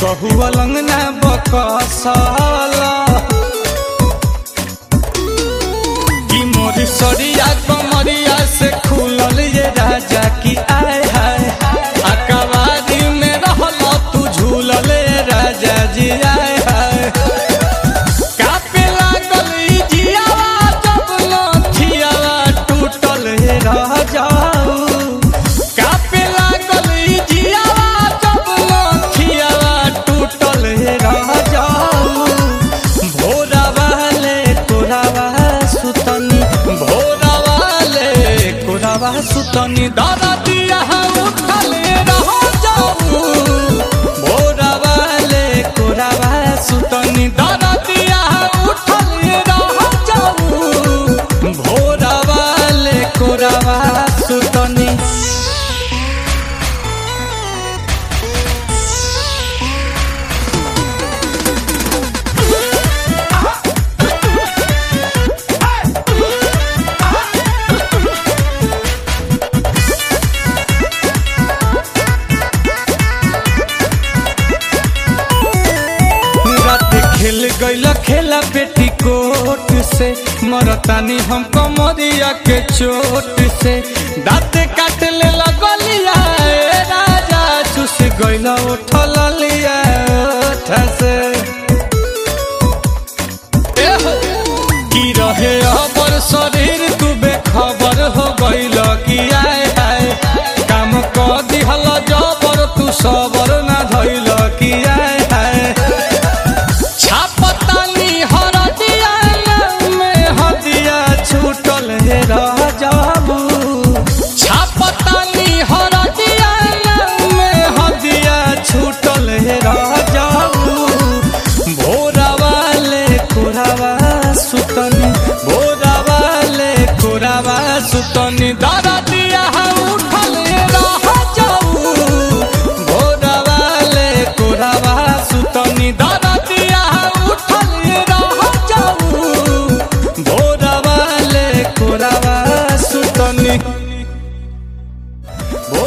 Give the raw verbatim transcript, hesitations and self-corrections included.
कहुआ लंगना बकसला कि मोरी सरिया कमरिया से खुलल ये राजा की आय हाय अकबारी में रहल तू झूलल राजा जी आय हाय कापे लागल ई जियावा जब नथियावा टूटल रह जाऊ कापे लागल ई जियावा जब नथियावा टूटल रह जाऊ भोरा वाले कोरावा सुतनी भोरा वाले कोरावा सुतनी दादा दिया उठल रह जाऊ भोरा वाले कोरावा सुतनी दादा दिया उठल रह जाऊ भोरा वाले कोरावा सुतनी खेल गईला खेला बेटी कोट से मरतानी हम कमरिया के चोट से दांत काट ले लगलिया राजा चुस गईला उठल लिया ओठ से की रहे अबर शरीर तू बेखबर हो गईल कि आय हाय काम क दिहल जबर तू सबर ना धइल कि आय हाय छूटल रह जाबू छापतानी हरदिया में हदिया छूटल रह जाबू भोरा वाले कोरावा सुतनी भोरा वाले कोरावा सुतनी दादा दिया उठल रह जाऊ भोरा वाले कोरावा सुतनी दादा दिया उठल रह जाऊ भोरा वाले कोरावा सुतनी।